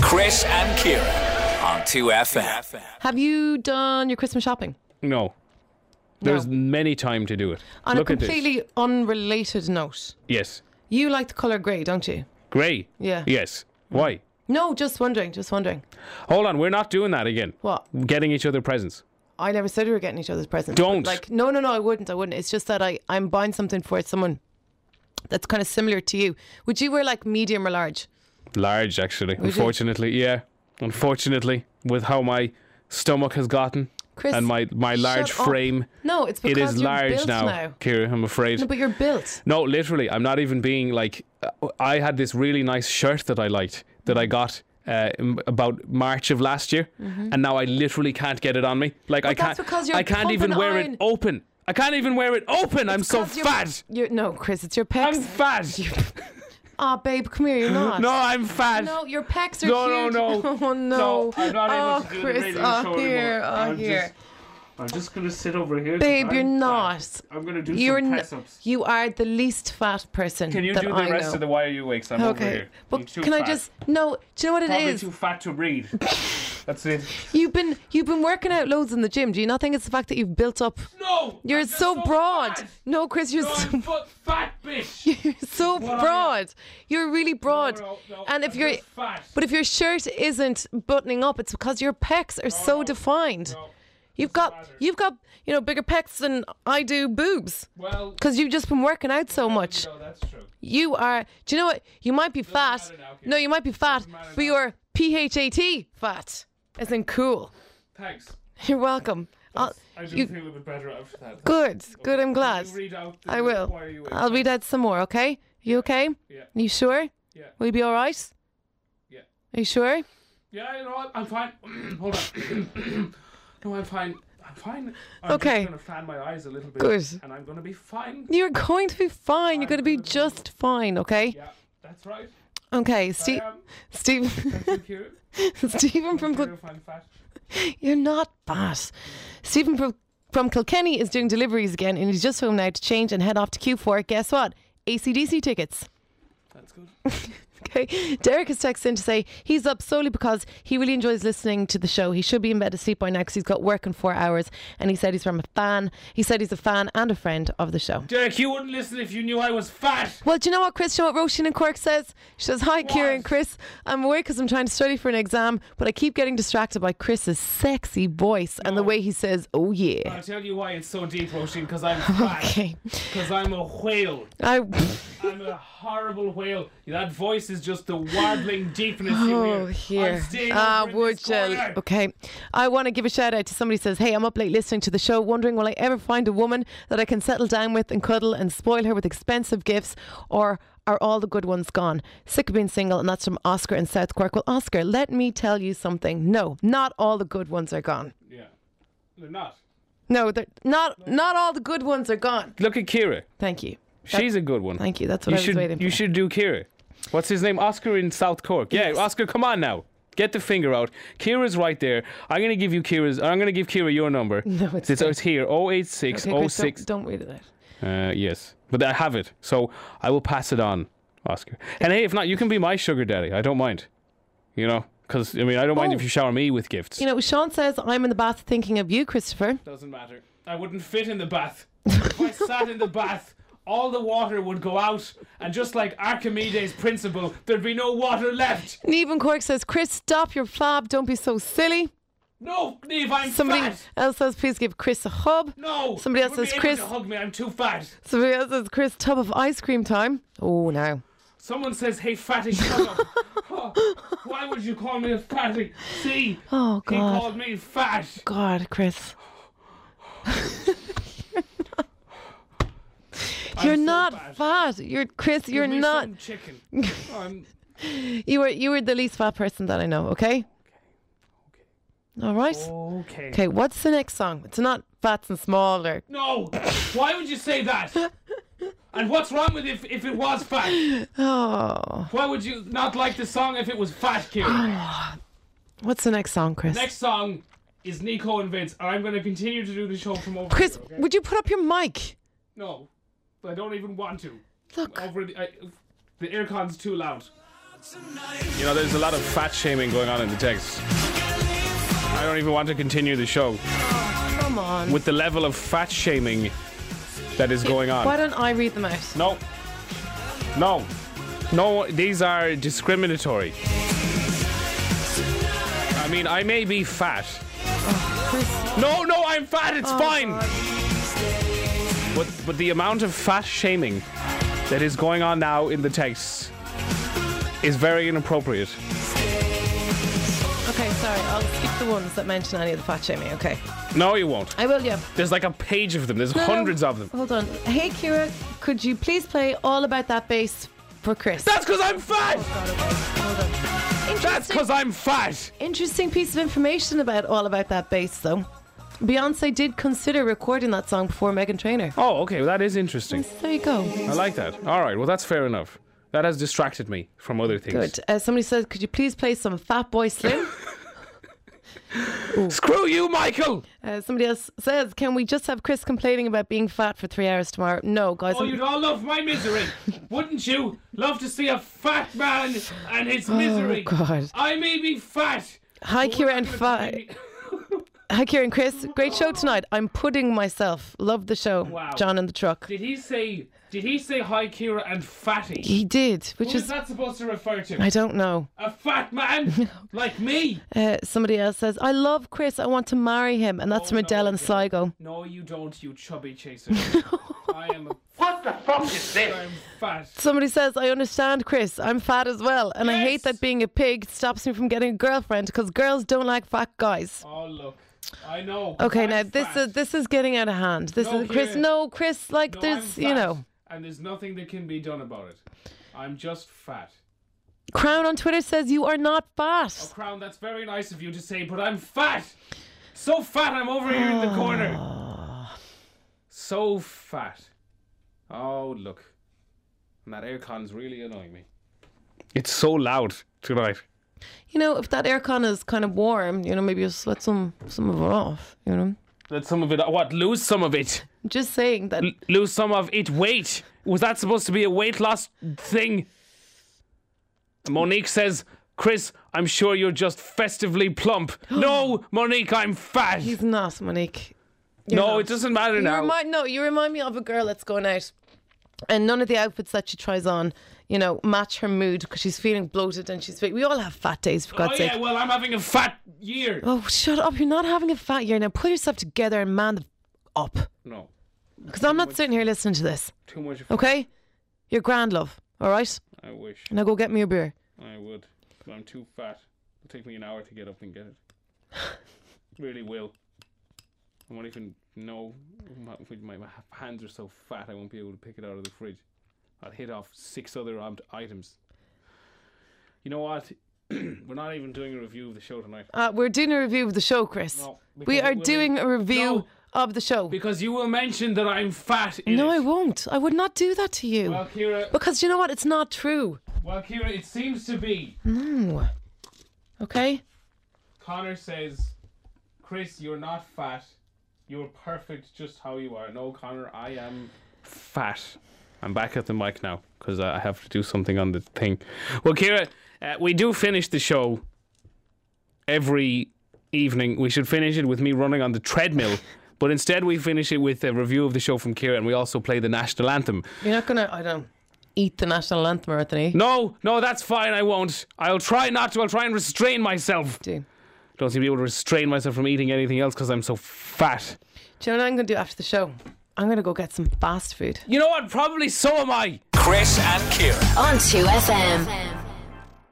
Chris and Kira on 2FM. Have you done your Christmas shopping? No. There's many time to do it. On Look a at this. completely unrelated note, Yes. you like the colour grey, don't you? Grey? Yeah. Yes. Why? No, just wondering. Hold on, we're not doing that again. What? Getting each other presents. I never said we were getting each other's presents. Don't. Like, no, I wouldn't. It's just that I'm buying something for someone that's kind of similar to you. Would you wear like medium or large? Large, actually. Would you? Unfortunately, yeah. Unfortunately, with how my stomach has gotten. Chris, And my large shut up. frame. No, it's It because is you're large built now, Kira, I'm afraid. No, but you're built. No, literally, I'm not even being like. I had this really nice shirt that I liked that I got about March of last year, and now I literally can't get it on me. Like I can't. that's because you're I can't even pumping wear iron. it open. I can't even wear it open. I'm so fat. No, Chris, it's your pecs. I'm fat. Ah, babe, come here. You're not. No, I'm fat. No, your pecs are No, huge. no. Oh no. No, I'm not able to do Chris, the radio show here, anymore. here. I'm just gonna sit over here. Babe, you're not. I'm gonna do You're some press-ups. You are the least fat person. Can you that do the I rest know. of the Why Are You Wakes? I'm over Okay, here. but I'm too can I fat. just? No, do you know what it Probably is? too fat to read. That's it. You've been working out loads in the gym. Do you not think it's the fact that you've built up? No. You're I'm just so broad. Fat. No, Chris, you're No, so I'm fat, bitch. you're so broad. You're really broad. No, and if I'm you're just fat. but if your shirt isn't buttoning up, it's because your pecs are so defined. No. You've Doesn't got matter. bigger pecs than I do boobs. Well, Because you've just been working out so much. no, that's true. You are. Do you know what? You might be fat. matter now, Kira. No, you might be fat, Doesn't matter but now. you're PHAT fat. As in cool. Thanks. You're welcome. I do you- feel a bit better after that. Good. I'm glad. Can you read out the I will. Why Are You Wakes? I'll read out some more. Okay? You okay? Yeah. You sure? Yeah. Will you be all right? Yeah. Are you sure? Yeah, you know what? I'm fine. Hold on. No, I'm fine. I'm Okay. just going to fan my eyes a little bit. Good. And I'm going to be fine. You're going to be fine. You're going to be just fine. Okay? Yeah, that's right. Okay. I Steve. am. Steve. Thank you, Kira. Stephen from. Kira, if I'm fat. You're not fat. Stephen from Kilkenny is doing deliveries again, and he's just home now to change and head off to Q4. Guess what? AC/DC tickets. That's good. Okay. Derek has texted in to say he's up solely because he really enjoys listening to the show. He should be in bed asleep by now because he's got work in 4 hours. And he said he's a fan and a friend of the show. Derek, you wouldn't listen if you knew I was fat. Well, do you know what, Chris? Do you know what Roisin in Cork says? She says, hi, Kieran and Chris. I'm awake because I'm trying to study for an exam, but I keep getting distracted by Chris's sexy voice and the way he says, oh, yeah. I'll tell you why it's so deep, Roisin, because I'm fat. Okay. Because I'm a whale. I'm a horrible whale. That voice is just the warbling deepness Oh, you hear. here. I'm staying over in Would this you? corner. Okay. I want to give a shout out to somebody who says, hey, I'm up late listening to the show, wondering will I ever find a woman that I can settle down with and cuddle and spoil her with expensive gifts, or are all the good ones gone? Sick of being single, and that's from Oscar in South Cork. Well, Oscar, let me tell you something. No, not all the good ones are gone. Yeah. They're not. No, they're not all the good ones are gone. Look at Kira. Thank you. She's a good one. Thank you. That's what I was waiting for. You should do Kira. What's his name? Oscar in South Cork. Yeah, Yes. Oscar, come on now. Get the finger out. Kira's right there. I'm going to give Kira your number. No, it's it's here. 086 Okay, Chris, 06. don't read it out. Yes. But I have it. So I will pass it on, Oscar. And hey, if not, you can be my sugar daddy. I don't mind. You know? Because, I don't mind if you shower me with gifts. You know, Sean says, I'm in the bath thinking of you, Christopher. Doesn't matter. I wouldn't fit in the bath. If I sat in the bath, all the water would go out, and just like Archimedes' principle, there'd be no water left. Neve in Cork says, Chris, stop your fab. Don't be so silly. No, Neve, I'm Somebody fat. else says, please give Chris a hub. No. Somebody else you wouldn't says, be able Chris. to hug me. I'm too fat. Somebody else says, Chris, tub of ice cream time. Oh, no. Someone says, hey, fatty, shut up. Oh, why would you call me a fatty? See? Oh, He God. called me fat. God, Chris. I'm You're so not fat. You're Chris. You're Give me not. some chicken. I'm... You were the least fat person that I know. Okay. All right. Okay. Okay. What's the next song? It's not Fats and Small or. No. Why would you say that? And what's wrong with if it was fat? Oh. Why would you not like the song if it was fat, Kieran? What's the next song, Chris? Next song is Nico and Vince, and I'm going to continue to do the show from over Chris, here, okay? would you put up your mic? No, I don't even want to. Look. The aircon's too loud. You know, there's a lot of fat shaming going on in the text. I don't even want to continue the show Come on. with the level of fat shaming that is going on. Why don't I read them out? No, these are discriminatory. I mean, I may be fat. Chris. No, I'm fat, it's fine. God. But the amount of fat shaming that is going on now in the texts is very inappropriate. Okay, sorry. I'll skip the ones that mention any of the fat shaming. Okay. No, you won't. I will, yeah. There's like a page of them. There's No, hundreds of them. Hold on. Hey, Kira, could you please play All About That Bass for Chris? That's because I'm fat! God, okay. Hold on. That's Interesting- because I'm fat! Interesting piece of information about All About That Bass, though. Beyonce did consider recording that song before Meghan Trainor. Oh, okay, well, that is interesting. So there you go. I like that. All right, well, that's fair enough. That has distracted me from other things. Good. Somebody says, could you please play some Fat Boy Slim? Screw you, Michael! Somebody else says, can we just have Chris complaining about being fat for 3 hours tomorrow? No, guys. Oh, you'd all love my misery, wouldn't you? Love to see a fat man and his misery. Oh, God. I may be fat. Hi, but we're Kira not and gonna Fi. complain- Hi, Kira and Chris. Great show tonight. I'm pudding myself. Love the show. Wow. John in the truck. Did he say hi, Kira and fatty? He did, which Who is is, that supposed to refer to? I don't know. A fat man like me? Somebody else says, I love Chris. I want to marry him. And that's from Oh, Adele no, and you Sligo. No, you don't, you chubby chaser. I am a... What the fuck is this? I'm fat. Somebody says, I understand, Chris. I'm fat as well. And I Yes. hate that being a pig stops me from getting a girlfriend because girls don't like fat guys. Oh, look. I know. Okay, I'm now fat. this is getting out of hand. This No, is Chris. Kira. No, Chris. Like No, there's, I'm you fat, know. And there's nothing that can be done about it. I'm just fat. Crown on Twitter says you are not Oh, fat. Crown, that's very nice of you to say, but I'm fat. So fat, I'm over here in the corner. So fat. Oh, look. And that aircon's really annoying me. It's so loud tonight. You know, if that aircon is kind of warm, you know, maybe you'll sweat some of it off. You know, Let some of it... What? Lose some of it? just saying that. Lose some of it weight? Was that supposed to be a weight loss thing? Monique says, Chris, I'm sure you're just festively plump. No, Monique, I'm fat. He's not, Monique. You're No, not. it doesn't matter now. You remind me of a girl that's going out, and none of the outfits that she tries on, you know, match her mood because she's feeling bloated and we all have fat days, for God's sake. Yeah, well, I'm having a fat year. Oh, shut up! You're not having a fat year now. Pull yourself together and man up. No, Because I'm not sitting here listening to this. too much. Okay, you're grand, love. All right. I wish Now go get me a beer. I would, but I'm too fat. It'll take me an hour to get up and get it. Really will. I won't even know. My hands are so fat I won't be able to pick it out of the fridge. I'll hit off 6 other items. You know what? We're not even doing a review of the show tonight. We're doing a review of the show, Chris. No, We because are it will doing be- a review No. of the show. Because you will mention that I'm fat in No, it. I won't. I would not do that to you. Well, Kira, Because you know what? It's not true. it seems to be. No. Okay? Connor says, Chris, you're not fat. You're perfect just how you are. No, Connor, I am fat. I'm back at the mic now because I have to do something on the thing. Well, Kira, we do finish the show every evening. We should finish it with me running on the treadmill. But instead we finish it with a review of the show from Kira, and we also play the national anthem. You're not going to, I don't eat the national anthem or anything. No, that's fine, I won't. I'll try not to. I'll try and restrain myself. Do. Don't seem to be able to restrain myself from eating anything else because I'm so fat. Do you know what I'm going to do after the show? I'm going to go get some fast food. You know what? Probably so am I. Chris and Kira. On 2FM.